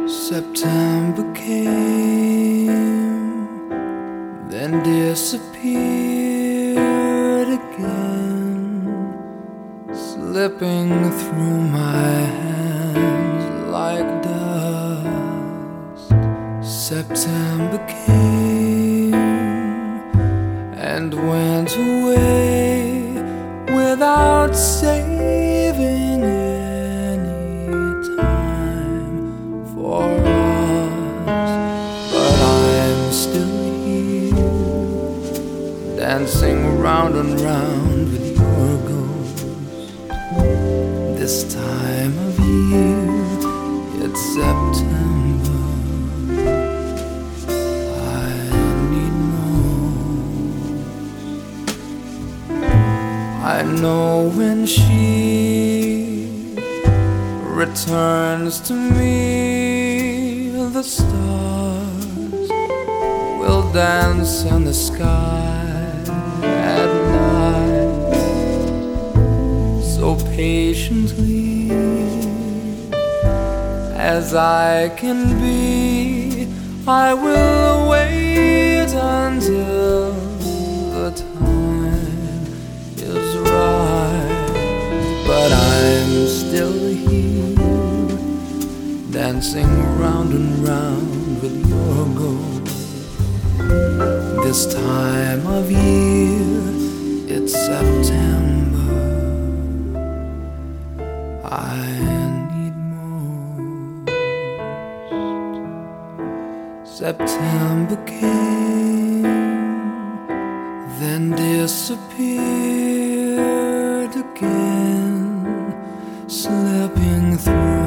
September came, then disappeared again, slipping through my hands like dust. September came and went away without saving any time for us. But I'm still here, dancing round and round with your ghost. This time of year, it's September. I need more. I know when she returns to me, the stars will dance in the sky at night. So patiently as I can be, I will wait until the time is right. But I'm still here, dancing round and round with your ghost. This time of year, it's September. I need most. September came, then disappeared again, slipping through